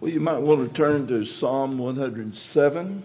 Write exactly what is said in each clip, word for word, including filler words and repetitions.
Well, you might want to turn to Psalm one hundred seven.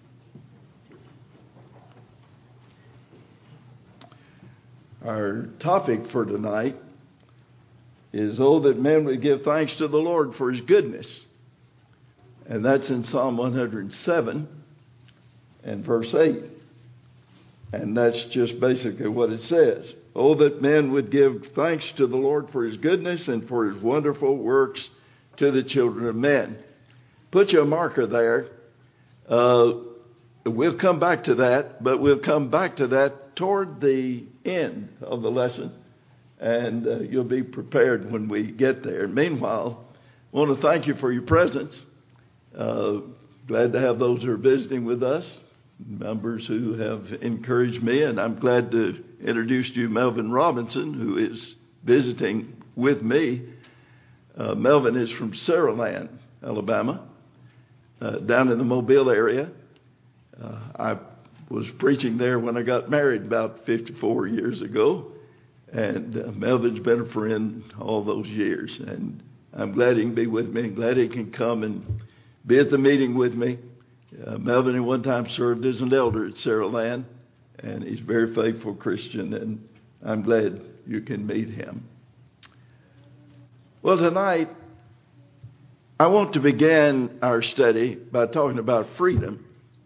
Our topic for tonight is, "Oh, that men would give thanks to the Lord for his goodness." And that's in Psalm one hundred seven and verse eight. And that's just basically what it says. "Oh, that men would give thanks to the Lord for his goodness and for his wonderful works to the children of men." Put your marker there. Uh, we'll come back to that, but we'll come back to that toward the end of the lesson. And uh, you'll be prepared when we get there. Meanwhile, I want to thank you for your presence. Uh, glad to have those who are visiting with us, members who have encouraged me, and I'm glad to introduce to you Melvin Robinson, who is visiting with me. Uh, Melvin is from Saraland, Alabama, uh, down in the Mobile area. Uh, I was preaching there when I got married about fifty-four years ago, and uh, Melvin's been a friend all those years, and I'm glad he can be with me, and glad he can come and be at the meeting with me. Uh, Melvin at one time served as an elder at Saraland, and he's a very faithful Christian, and I'm glad you can meet him. Well, tonight, I want to begin our study by talking about freedom.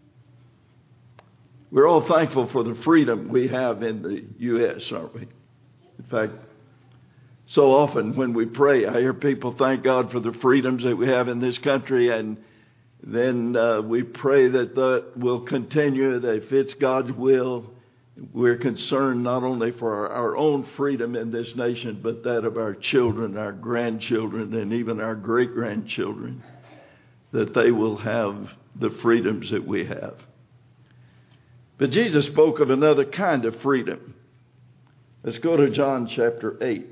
We're all thankful for the freedom we have in the U S, aren't we? In fact, so often when we pray, I hear people thank God for the freedoms that we have in this country, and then uh, we pray that that will continue, that if it's God's will, we're concerned not only for our, our own freedom in this nation, but that of our children, our grandchildren, and even our great-grandchildren, that they will have the freedoms that we have. But Jesus spoke of another kind of freedom. Let's go to John chapter eight.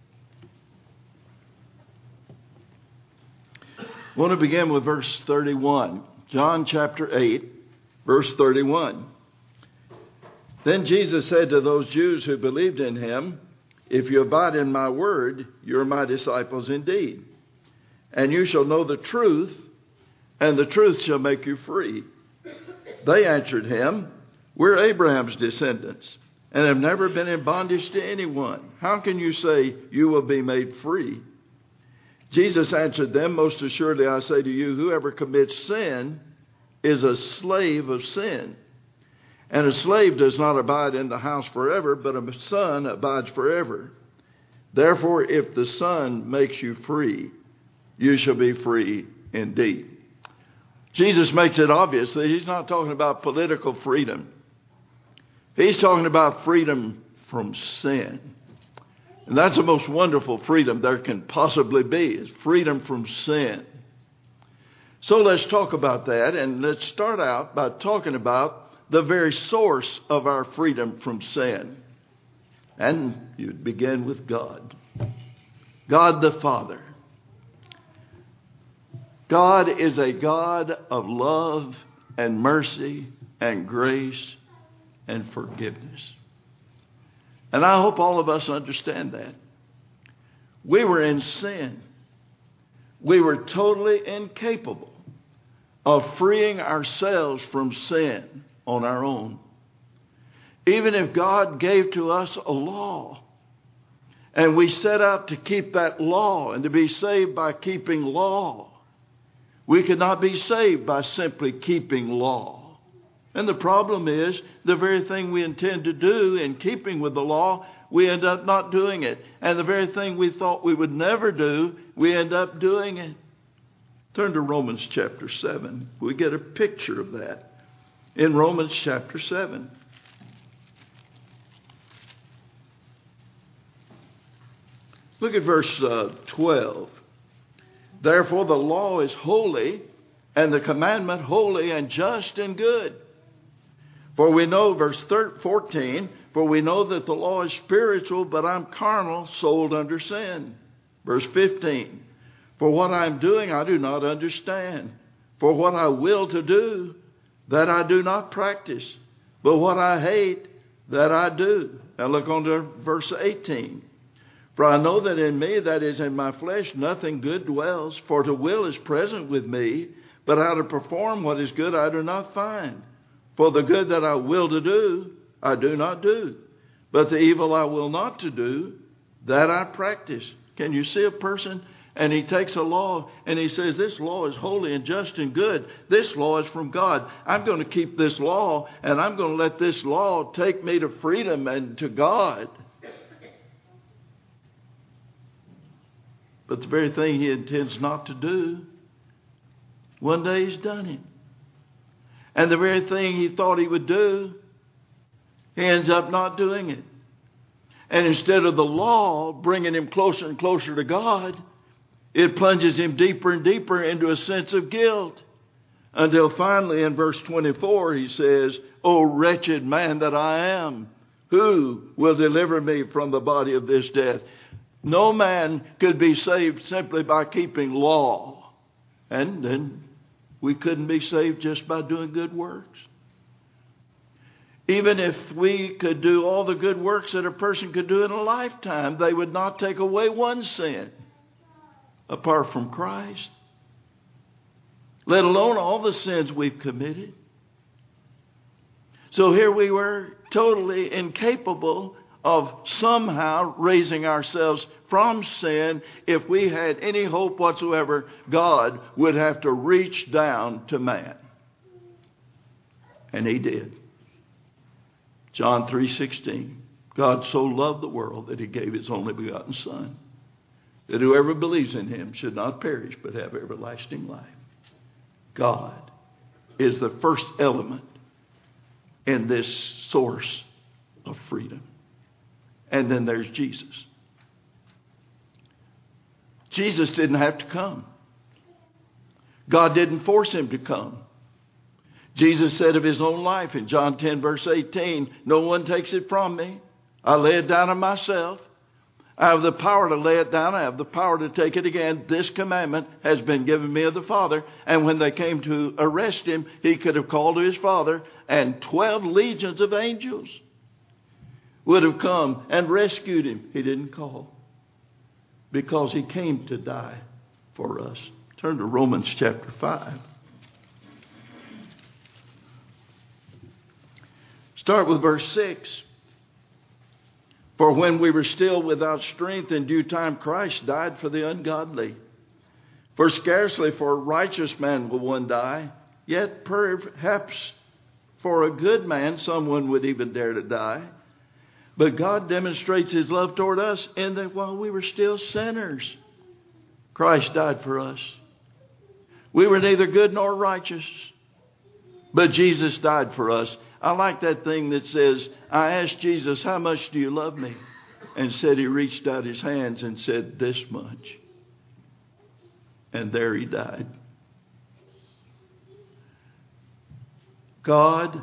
I want to begin with verse thirty-one. John chapter eight, verse thirty-one. "Then Jesus said to those Jews who believed in him, 'If you abide in my word, you're my disciples indeed. And you shall know the truth, and the truth shall make you free.' They answered him, 'We're Abraham's descendants, and have never been in bondage to anyone. How can you say you will be made free?' Jesus answered them, 'Most assuredly I say to you, whoever commits sin is a slave of sin. And a slave does not abide in the house forever, but a son abides forever. Therefore, if the Son makes you free, you shall be free indeed.'" Jesus makes it obvious that he's not talking about political freedom. He's talking about freedom from sin. And that's the most wonderful freedom there can possibly be, is freedom from sin. So let's talk about that, and let's start out by talking about the very source of our freedom from sin. And you begin with God. God the Father. God is a God of love and mercy and grace and forgiveness. And I hope all of us understand that. We were in sin. We were totally incapable of freeing ourselves from sin on our own. Even if God gave to us a law, and we set out to keep that law and to be saved by keeping law, we could not be saved by simply keeping law. And the problem is, the very thing we intend to do in keeping with the law, we end up not doing it. And the very thing we thought we would never do, we end up doing it. Turn to Romans chapter seven. We get a picture of that in Romans chapter seven. Look at verse uh, twelve. "Therefore the law is holy, and the commandment holy and just and good. For we know," verse fourteen, "for we know that the law is spiritual, but I'm carnal, sold under sin." Verse fifteen, "For what I'm doing I do not understand. For what I will to do, that I do not practice. But what I hate, that I do." Now look on to verse eighteen. For I know that in me, that is in my flesh, nothing good dwells. For to will is present with me, but how to perform what is good I do not find. For the good that I will to do, I do not do. But the evil I will not to do, that I practice. Can you see a person and he takes a law and he says, this law is holy and just and good. This law is from God. I'm going to keep this law, and I'm going to let this law take me to freedom and to God. But the very thing he intends not to do, one day he's done it. And the very thing he thought he would do, he ends up not doing it. And instead of the law bringing him closer and closer to God, it plunges him deeper and deeper into a sense of guilt. Until finally in verse twenty-four he says, O wretched man that I am, who will deliver me from the body of this death? No man could be saved simply by keeping law. And then we couldn't be saved just by doing good works. Even if we could do all the good works that a person could do in a lifetime, they would not take away one sin apart from Christ, let alone all the sins we've committed. So here we were, totally incapable of somehow raising ourselves from sin. If we had any hope whatsoever, God would have to reach down to man. And he did. John three sixteen. God so loved the world that he gave his only begotten Son, that whoever believes in him should not perish but have everlasting life. God is the first element in this source of freedom. And then there's Jesus. Jesus didn't have to come. God didn't force him to come. Jesus said of his own life in John ten verse eighteen, no one takes it from me. I lay it down of myself. I have the power to lay it down. I have the power to take it again. This commandment has been given me of the Father. And when they came to arrest him, he could have called to his Father, and twelve legions of angels would have come and rescued him. He didn't call because he came to die for us. Turn to Romans chapter five. Start with verse six. For when we were still without strength, in due time Christ died for the ungodly. For scarcely for a righteous man will one die, yet perhaps for a good man someone would even dare to die. But God demonstrates his love toward us in that while we were still sinners, Christ died for us. We were neither good nor righteous, but Jesus died for us. I like that thing that says, I asked Jesus, how much do you love me? And said he reached out his hands and said, this much. And there he died. God,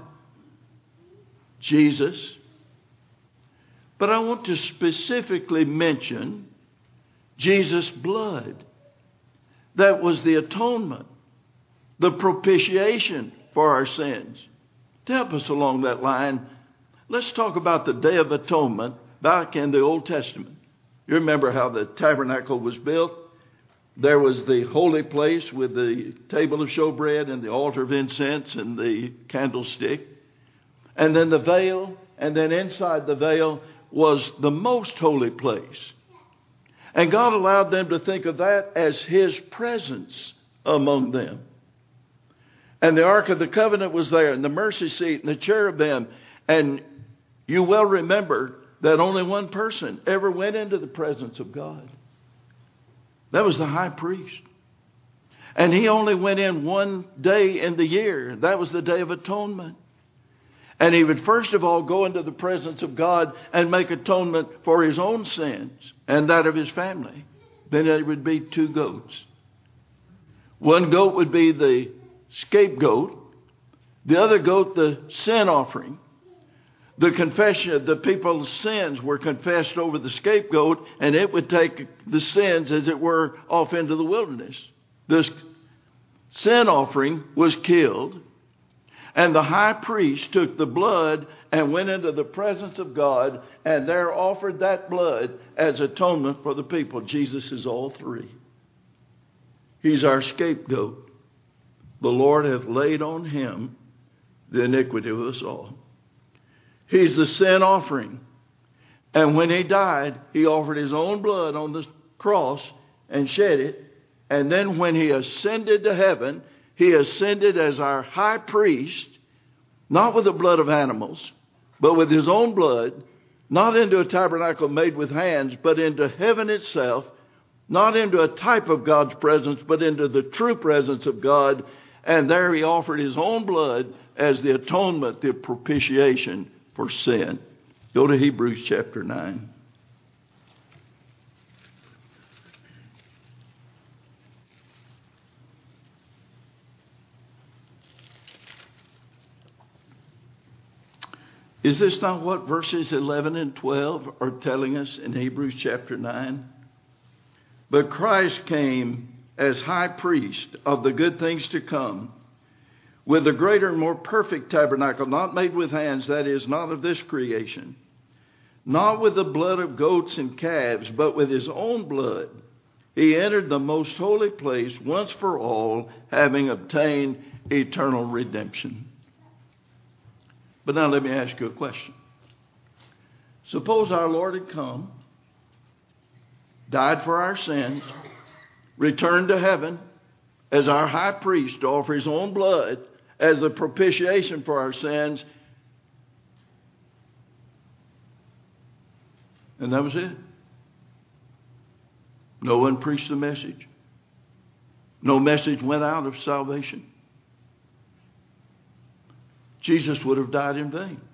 Jesus. But I want to specifically mention Jesus' blood. That was the atonement, the propitiation for our sins. To help us along that line, let's talk about the Day of Atonement back in the Old Testament. You remember how the tabernacle was built? There was the holy place with the table of showbread and the altar of incense and the candlestick. And then the veil, and then inside the veil was the most holy place. And God allowed them to think of that as his presence among them. And the Ark of the Covenant was there, and the mercy seat, and the cherubim. And you well remember that only one person ever went into the presence of God. That was the high priest. And he only went in one day in the year. That was the Day of Atonement. And he would first of all go into the presence of God and make atonement for his own sins and that of his family. Then there would be two goats. One goat would be the scapegoat, the other goat the sin offering. The confession, the people's sins were confessed over the scapegoat, and it would take the sins, as it were, off into the wilderness. This sin offering was killed, And the high priest took the blood and went into the presence of God, and there offered that blood as atonement for the people. Jesus is all three. He's our scapegoat. The Lord hath laid on him the iniquity of us all. He's the sin offering. And when he died, he offered his own blood on the cross and shed it. And then when he ascended to heaven, he ascended as our high priest, not with the blood of animals, but with his own blood, not into a tabernacle made with hands, but into heaven itself, not into a type of God's presence, but into the true presence of God. And there he offered his own blood as the atonement, the propitiation for sin. Go to Hebrews chapter nine. Is this not what verses eleven and twelve are telling us in Hebrews chapter nine? But Christ came as high priest of the good things to come, with a greater and more perfect tabernacle, not made with hands, that is, not of this creation, not with the blood of goats and calves, but with his own blood. He entered the most holy place once for all, having obtained eternal redemption. But now let me ask you a question. Suppose our Lord had come, died for our sins, returned to heaven as our high priest to offer his own blood as the propitiation for our sins, and that was it. No one preached the message. No message went out of salvation. Jesus would have died in vain.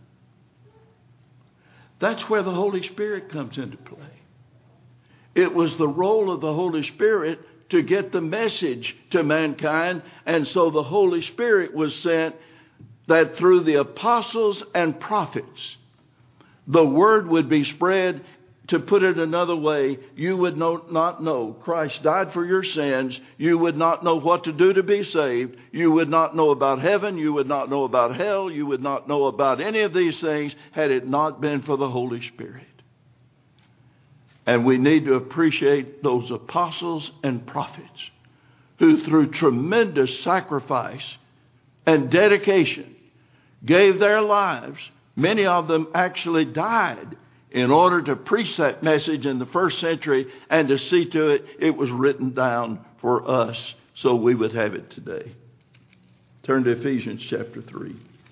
That's where the Holy Spirit comes into play. It was the role of the Holy Spirit to get the message to mankind, and so the Holy Spirit was sent that through the apostles and prophets, the word would be spread. To put it another way, you would know, not know Christ died for your sins. You would not know what to do to be saved. You would not know about heaven. You would not know about hell. You would not know about any of these things had it not been for the Holy Spirit. And we need to appreciate those apostles and prophets who, through tremendous sacrifice and dedication, gave their lives. Many of them actually died in order to preach that message in the first century and to see to it it was written down for us so we would have it today. Turn to Ephesians chapter three.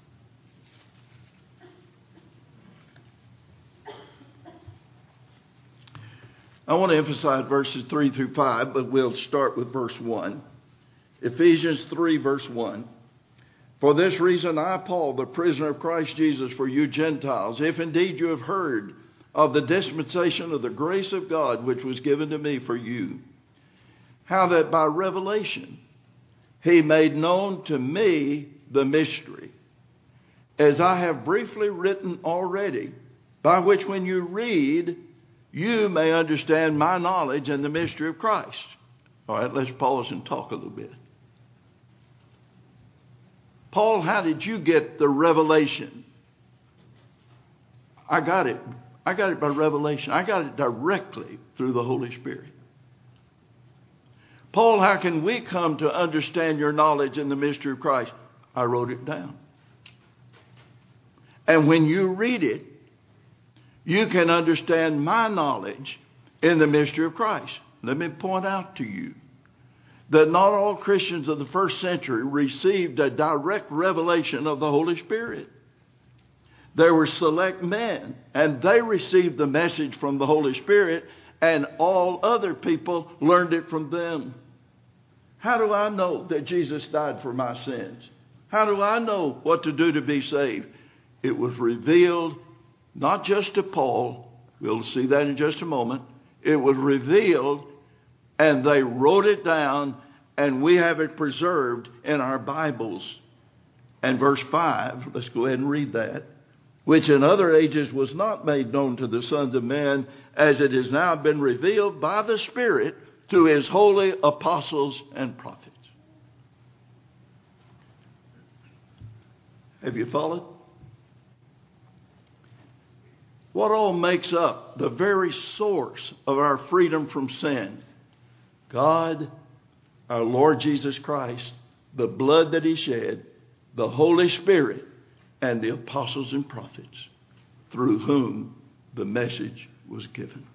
I want to emphasize verses three through five, but we'll start with verse one. Ephesians three, verse one. For this reason I, Paul, the prisoner of Christ Jesus, for you Gentiles, if indeed you have heard of the dispensation of the grace of God which was given to me for you, how that by revelation he made known to me the mystery, as I have briefly written already, by which when you read, you may understand my knowledge and the mystery of Christ. All right, let's pause and talk a little bit. Paul, how did you get the revelation? I got it. I got it by revelation. I got it directly through the Holy Spirit. Paul, how can we come to understand your knowledge in the mystery of Christ? I wrote it down. And when you read it, you can understand my knowledge in the mystery of Christ. Let me point out to you that not all Christians of the first century received a direct revelation of the Holy Spirit. There were select men, and they received the message from the Holy Spirit, and all other people learned it from them. How do I know that Jesus died for my sins? How do I know what to do to be saved? It was revealed not just to Paul. We'll see that in just a moment. It was revealed, and they wrote it down, and we have it preserved in our Bibles. And verse five, let's go ahead and read that. Which in other ages was not made known to the sons of men, as it has now been revealed by the Spirit to his holy apostles and prophets. Have you followed? What all makes up the very source of our freedom from sin? God, our Lord Jesus Christ, the blood that He shed, the Holy Spirit, and the apostles and prophets through whom the message was given.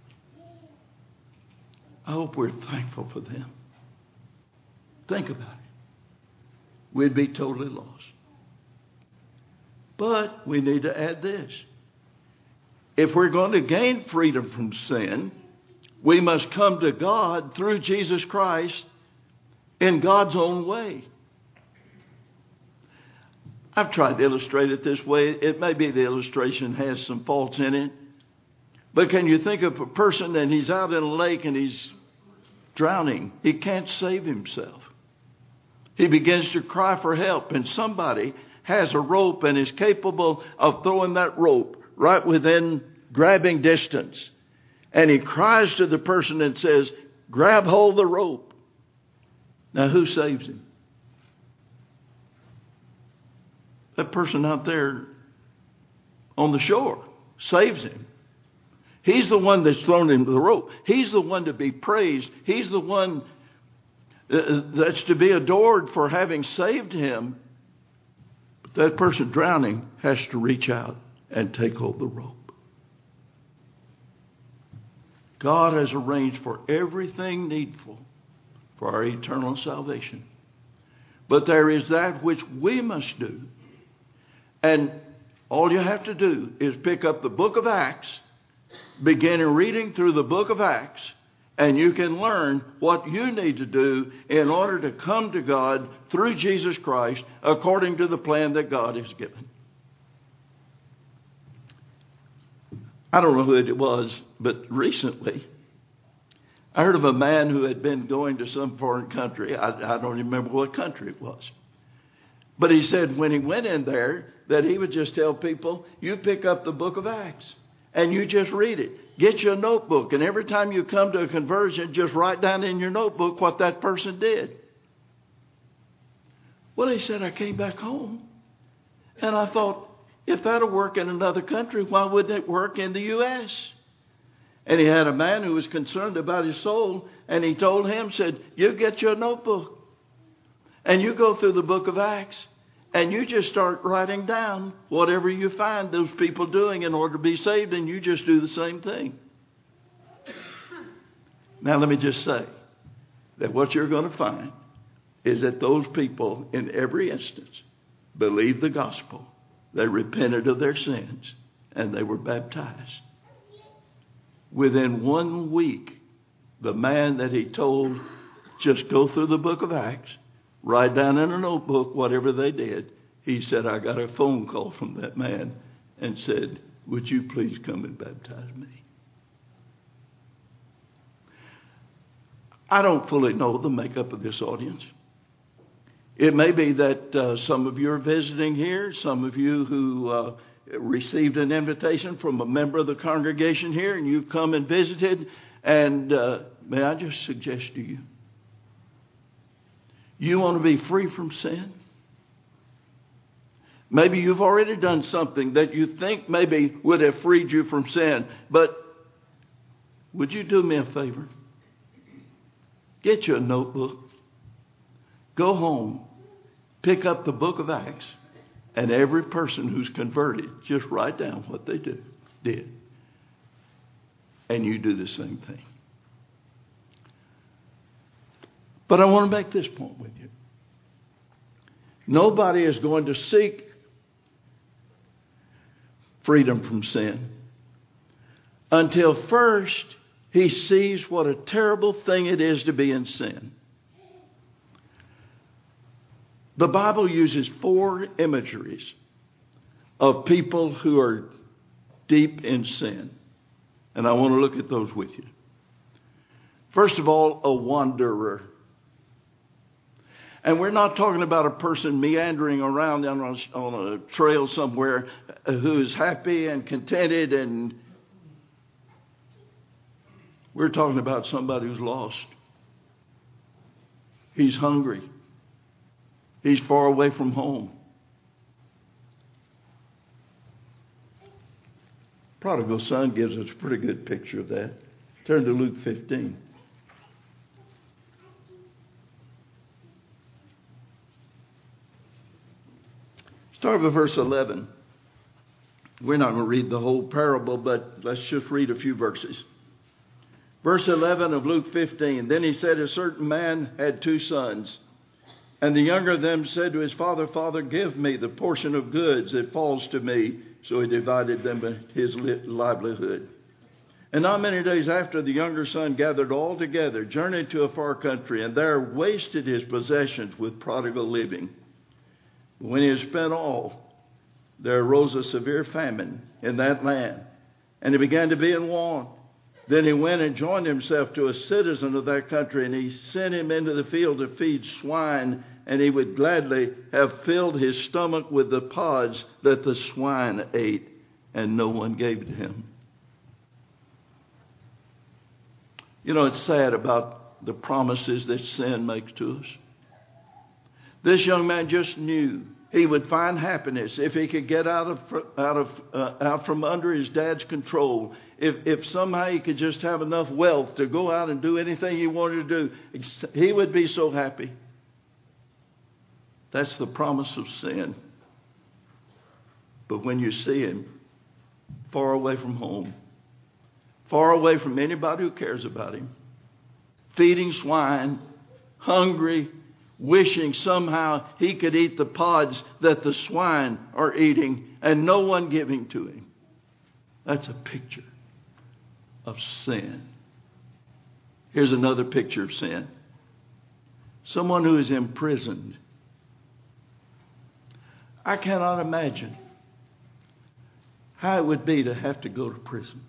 I hope we're thankful for them. Think about it. We'd be totally lost. But we need to add this. If we're going to gain freedom from sin, we must come to God through Jesus Christ in God's own way. I've tried to illustrate it this way. It may be the illustration has some faults in it. But can you think of a person and he's out in a lake and he's drowning? He can't save himself. He begins to cry for help, and somebody has a rope and is capable of throwing that rope right within grabbing distance. And he cries to the person and says, grab hold of the rope. Now who saves him? That person out there on the shore saves him. He's the one that's thrown him the rope. He's the one to be praised. He's the one that's to be adored for having saved him. But that person drowning has to reach out and take hold of the rope. God has arranged for everything needful for our eternal salvation. But there is that which we must do. And all you have to do is pick up the book of Acts, begin reading through the book of Acts, and you can learn what you need to do in order to come to God through Jesus Christ according to the plan that God has given. I don't know who it was, but recently I heard of a man who had been going to some foreign country. I, I don't remember what country it was. But he said when he went in there that he would just tell people, you pick up the book of Acts and you just read it. Get you a notebook, and every time you come to a conversion, just write down in your notebook what that person did. Well, he said, I came back home and I thought, if that'll work in another country, why wouldn't it work in the U S? And he had a man who was concerned about his soul, and he told him, said, you get your notebook and you go through the book of Acts and you just start writing down whatever you find those people doing in order to be saved, and you just do the same thing. Now let me just say that what you're going to find is that those people in every instance believed the gospel. They repented of their sins and they were baptized. Within one week, the man that he told, just go through the book of Acts, write down in a notebook whatever they did, he said, I got a phone call from that man and said, would you please come and baptize me? I don't fully know the makeup of this audience. It may be that uh, some of you are visiting here, some of you who uh, received an invitation from a member of the congregation here, and you've come and visited. And uh, may I just suggest to you, you want to be free from sin? Maybe you've already done something that you think maybe would have freed you from sin. But would you do me a favor? Get you a notebook. Go home. Pick up the book of Acts. And every person who's converted, just write down what they do, did. And you do the same thing. But I want to make this point with you. Nobody is going to seek freedom from sin until first he sees what a terrible thing it is to be in sin. The Bible uses four imageries of people who are deep in sin. And I want to look at those with you. First of all, a wanderer. And we're not talking about a person meandering around on a, on a trail somewhere who is happy and contented. And we're talking about somebody who's lost. He's hungry. He's far away from home. Prodigal son gives us a pretty good picture of that. Turn to Luke fifteen. Start with verse eleven. We're not going to read the whole parable, but let's just read a few verses. Verse eleven of Luke fifteen. Then he said, a certain man had two sons. And the younger of them said to his father, Father, give me the portion of goods that falls to me. So he divided them his livelihood. And not many days after, the younger son gathered all together, journeyed to a far country, and there wasted his possessions with prodigal living. When he had spent all, there arose a severe famine in that land, and he began to be in want. Then he went and joined himself to a citizen of that country, and he sent him into the field to feed swine, and he would gladly have filled his stomach with the pods that the swine ate, and no one gave to him. You know, it's sad about the promises that sin makes to us. This young man just knew he would find happiness if he could get out of out of uh, out from under his dad's control. If if somehow he could just have enough wealth to go out and do anything he wanted to do, he would be so happy. That's the promise of sin. But when you see him far away from home, far away from anybody who cares about him, feeding swine, hungry, wishing somehow he could eat the pods that the swine are eating and no one giving to him. That's a picture of sin. Here's another picture of sin. Someone who is imprisoned. I cannot imagine how it would be to have to go to prison.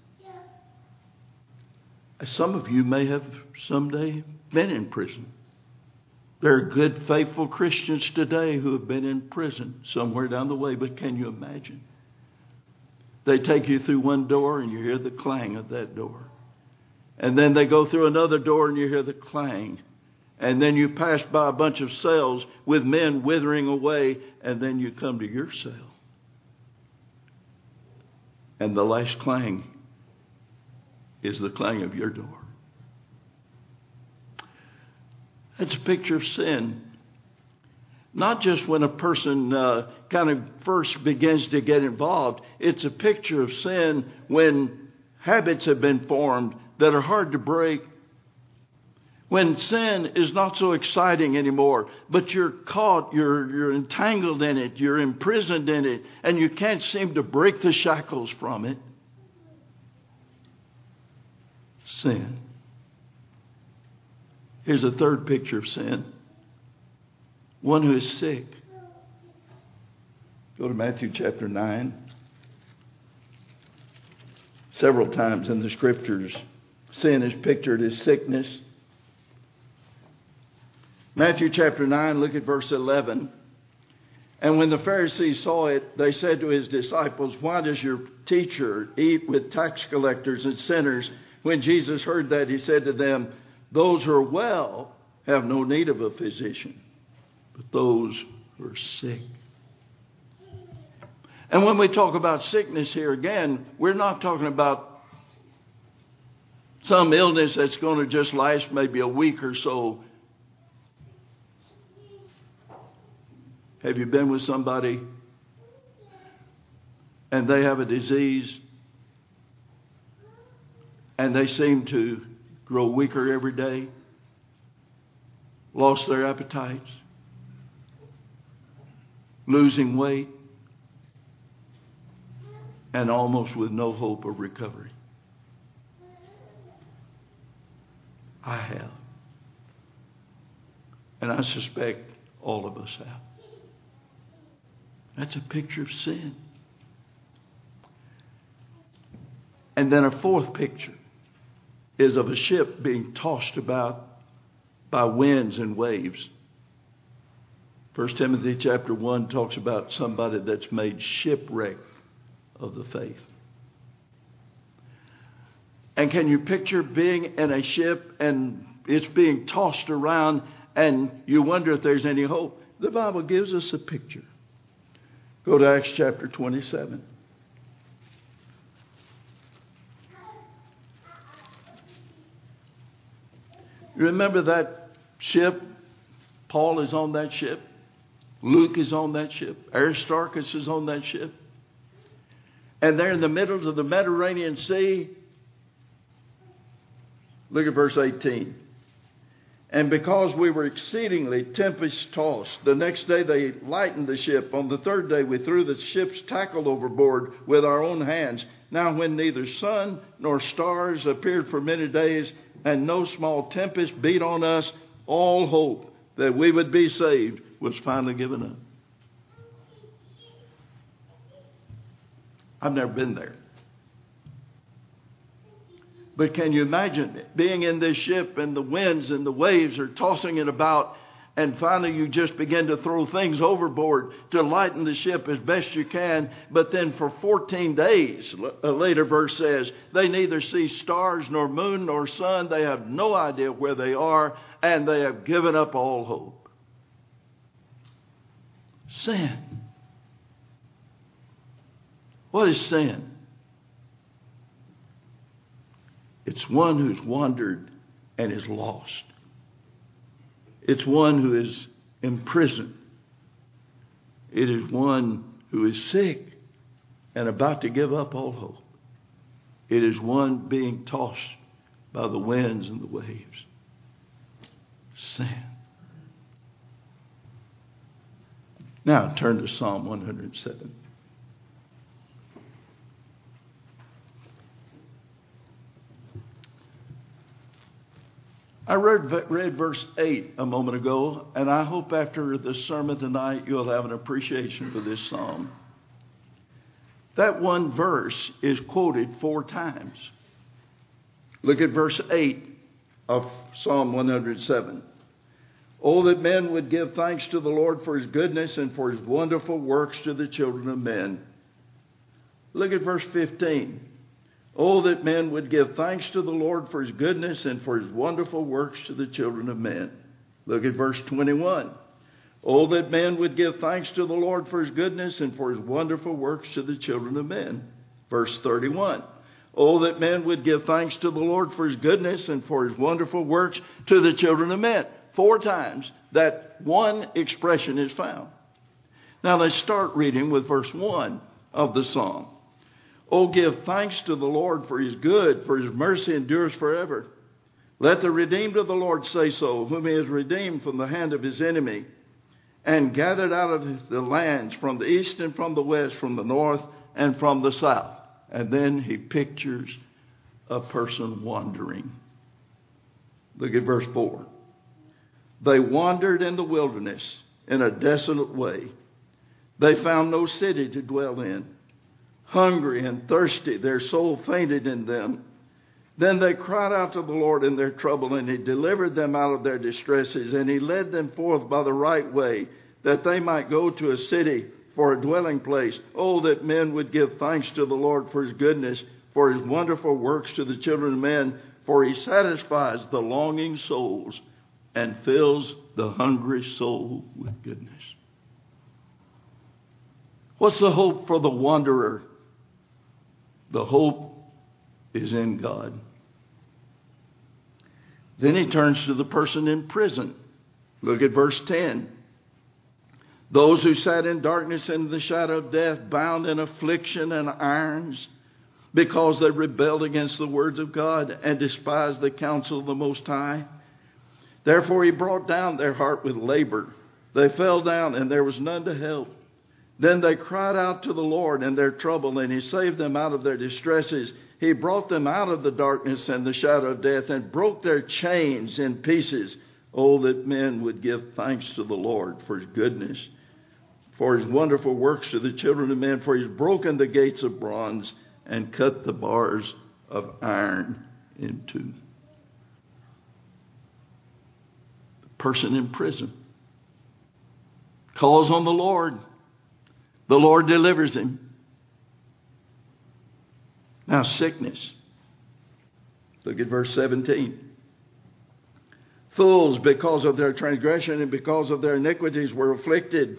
Some of you may have someday been in prison. There are good, faithful Christians today who have been in prison somewhere down the way, but can you imagine? They take you through one door and you hear the clang of that door. And then they go through another door and you hear the clang. And then you pass by a bunch of cells with men withering away, and then you come to your cell. And the last clang is the clang of your door. It's a picture of sin. Not just when a person uh, kind of first begins to get involved. It's a picture of sin when habits have been formed that are hard to break. When sin is not so exciting anymore, but you're caught, you're, you're entangled in it, you're imprisoned in it, and you can't seem to break the shackles from it. Sin. Here's a third picture of sin. One who is sick. Go to Matthew chapter nine. Several times in the scriptures, sin is pictured as sickness. Matthew chapter nine, look at verse eleven. And when the Pharisees saw it, they said to his disciples, why does your teacher eat with tax collectors and sinners? When Jesus heard that, he said to them, those who are well have no need of a physician, but those who are sick. And when we talk about sickness here again, we're not talking about some illness that's going to just last maybe a week or so. Have you been with somebody and they have a disease and they seem to grow weaker every day, lost their appetites, losing weight, and almost with no hope of recovery? I have. And I suspect all of us have. That's a picture of sin. And then a fourth picture is of a ship being tossed about by winds and waves. First Timothy chapter one talks about somebody that's made shipwreck of the faith. And can you picture being in a ship and it's being tossed around and you wonder if there's any hope? The Bible gives us a picture. Go to Acts chapter twenty-seven. You remember that ship? Paul is on that ship. Luke is on that ship. Aristarchus is on that ship. And they're in the middle of the Mediterranean Sea. Look at verse eighteen. And because we were exceedingly tempest-tossed, the next day they lightened the ship. On the third day we threw the ship's tackle overboard with our own hands. Now when neither sun nor stars appeared for many days, and no small tempest beat on us, all hope that we would be saved was finally given up. I've never been there. But can you imagine being in this ship and the winds and the waves are tossing it about, and finally you just begin to throw things overboard to lighten the ship as best you can. But then for fourteen days, a later verse says, they neither see stars nor moon nor sun. They have no idea where they are, and they have given up all hope. Sin. What is sin? It's one who's wandered and is lost. It's one who is imprisoned. It is one who is sick and about to give up all hope. It is one being tossed by the winds and the waves. Sin. Now turn to Psalm one hundred seven. I read, read verse eight a moment ago, and I hope after the sermon tonight you'll have an appreciation for this psalm. That one verse is quoted four times. Look at verse eight of Psalm one hundred seven. Oh, that men would give thanks to the Lord for his goodness and for his wonderful works to the children of men. Look at verse fifteen. Oh, that men would give thanks to the Lord for his goodness and for his wonderful works to the children of men. Look at verse twenty-one. Oh, that men would give thanks to the Lord for his goodness and for his wonderful works to the children of men. Verse thirty-one. Oh, that men would give thanks to the Lord for his goodness and for his wonderful works to the children of men. Four times that one expression is found. Now let's start reading with verse one of the psalm. Oh, give thanks to the Lord for his good, for his mercy endures forever. Let the redeemed of the Lord say so, whom he has redeemed from the hand of his enemy, and gathered out of the lands from the east and from the west, from the north and from the south. And then he pictures a person wandering. Look at verse four. They wandered in the wilderness in a desolate way. They found no city to dwell in. Hungry and thirsty, their soul fainted in them. Then they cried out to the Lord in their trouble, and he delivered them out of their distresses, and he led them forth by the right way, that they might go to a city for a dwelling place. Oh, that men would give thanks to the Lord for his goodness, for his wonderful works to the children of men, for he satisfies the longing souls and fills the hungry soul with goodness. What's the hope for the wanderer? The hope is in God. Then he turns to the person in prison. Look at verse ten. Those who sat in darkness and the shadow of death, bound in affliction and irons, because they rebelled against the words of God and despised the counsel of the Most High. Therefore he brought down their heart with labor. They fell down, and there was none to help. Then they cried out to the Lord in their trouble, and he saved them out of their distresses. He brought them out of the darkness and the shadow of death, and broke their chains in pieces. Oh, that men would give thanks to the Lord for his goodness, for his wonderful works to the children of men, for he's broken the gates of bronze and cut the bars of iron in two. The person in prison calls on the Lord. The Lord delivers him. Now, sickness. Look at verse seventeen. Fools, because of their transgression and because of their iniquities, were afflicted.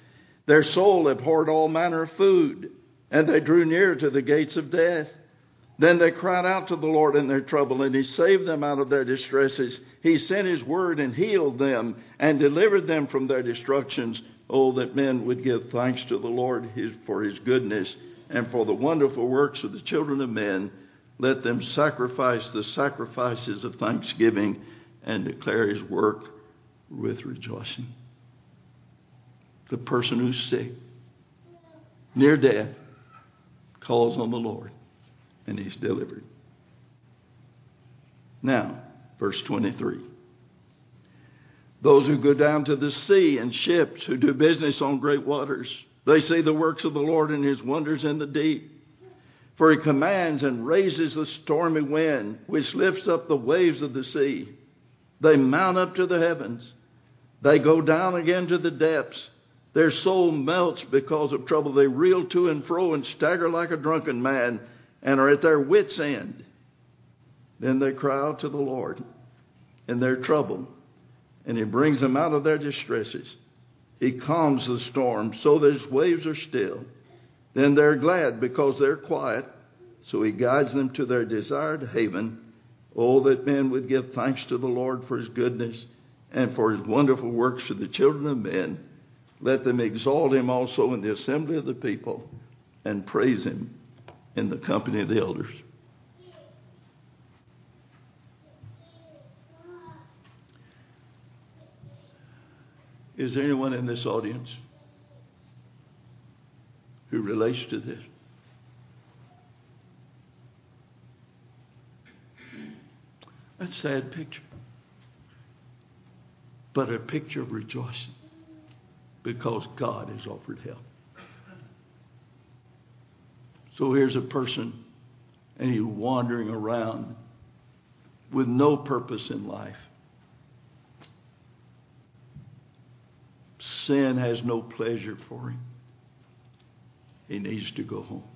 Their soul abhorred all manner of food, and they drew near to the gates of death. Then they cried out to the Lord in their trouble, and he saved them out of their distresses. He sent his word and healed them and delivered them from their destructions. Oh, that men would give thanks to the Lord his, for his goodness and for the wonderful works of the children of men. Let them sacrifice the sacrifices of thanksgiving and declare his work with rejoicing. The person who's sick, near death, calls on the Lord, and he's delivered. Now, verse twenty-three. Those who go down to the sea in ships, who do business on great waters, they see the works of the Lord and his wonders in the deep. For he commands and raises the stormy wind, which lifts up the waves of the sea. They mount up to the heavens. They go down again to the depths. Their soul melts because of trouble. They reel to and fro and stagger like a drunken man and are at their wits' end. Then they cry out to the Lord in their trouble, and he brings them out of their distresses. He calms the storm so that its waves are still. Then they're glad because they're quiet, so he guides them to their desired haven. Oh, that men would give thanks to the Lord for his goodness and for his wonderful works to the children of men. Let them exalt him also in the assembly of the people and praise him in the company of the elders. Is there anyone in this audience who relates to this? That's a sad picture, but a picture of rejoicing because God has offered help. So here's a person, and he's wandering around with no purpose in life. Sin has no pleasure for him. He needs to go home.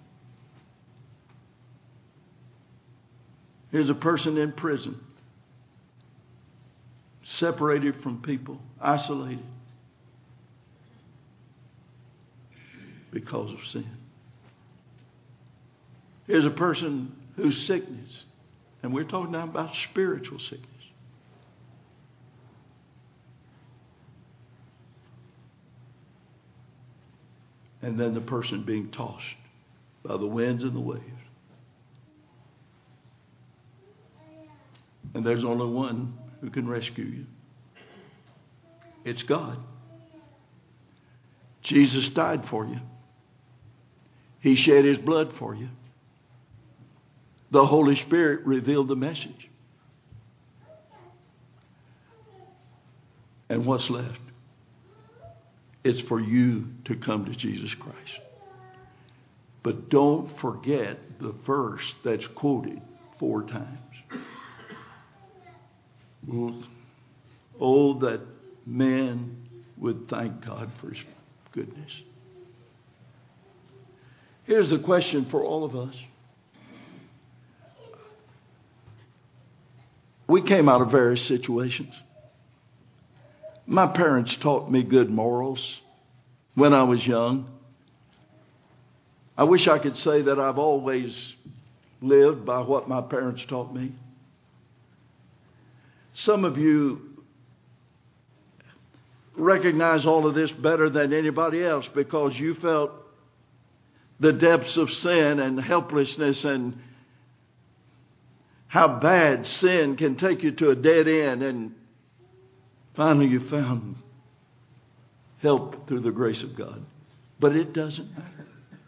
Here's a person in prison, separated from people, isolated because of sin. Here's a person whose sickness, and we're talking now about spiritual sickness, and then the person being tossed by the winds and the waves. And there's only one who can rescue you. It's God. Jesus died for you. He shed his blood for you. The Holy Spirit revealed the message. And what's left? It's for you to come to Jesus Christ. But don't forget the verse that's quoted four times. Oh, that men would thank God for his goodness. Here's the question for all of us. We came out of various situations. My parents taught me good morals when I was young. I wish I could say that I've always lived by what my parents taught me. Some of you recognize all of this better than anybody else because you felt the depths of sin and helplessness and how bad sin can take you to a dead end, and finally you found help through the grace of God. But it doesn't matter.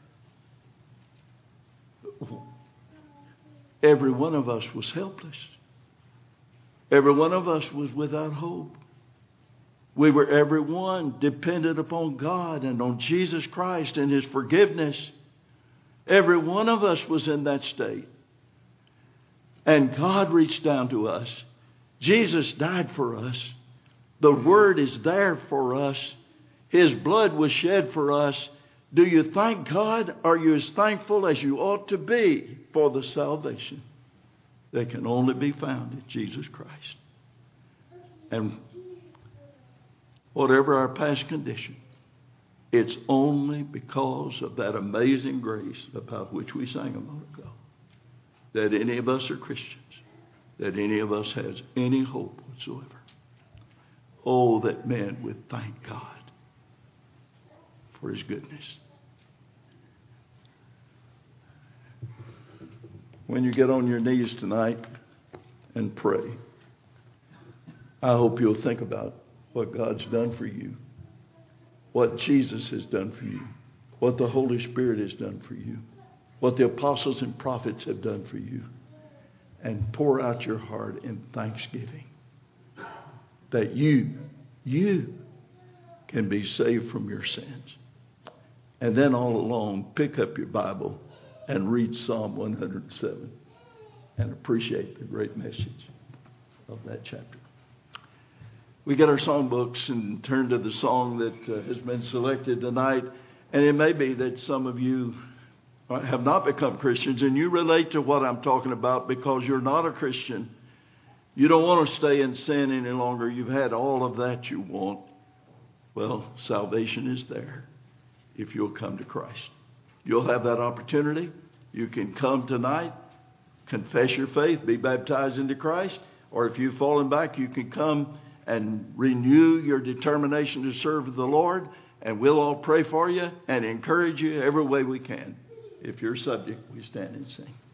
Every one of us was helpless. Every one of us was without hope. We were every one dependent upon God and on Jesus Christ and his forgiveness. Every one of us was in that state. And God reached down to us. Jesus died for us. The Word is there for us. His blood was shed for us. Do you thank God? Are you as thankful as you ought to be for the salvation that can only be found in Jesus Christ? And whatever our past condition, it's only because of that amazing grace about which we sang a moment ago. that any of us are Christians, that any of us has any hope whatsoever. Oh, that man would thank God for his goodness. When you get on your knees tonight and pray, I hope you'll think about what God's done for you, what Jesus has done for you, what the Holy Spirit has done for you, what the apostles and prophets have done for you, and pour out your heart in thanksgiving that you, you can be saved from your sins. And then all along, pick up your Bible and read Psalm one hundred seven and appreciate the great message of that chapter. We get our songbooks and turn to the song that uh, has been selected tonight. And it may be that some of you have not become Christians and you relate to what I'm talking about because you're not a Christian. You don't want to stay in sin any longer. You've had all of that you want. Well, salvation is there if you'll come to Christ. You'll have that opportunity. You can come tonight, confess your faith, be baptized into Christ, or if you've fallen back, you can come and renew your determination to serve the Lord, and we'll all pray for you and encourage you every way we can. If you're subject, we stand and sing.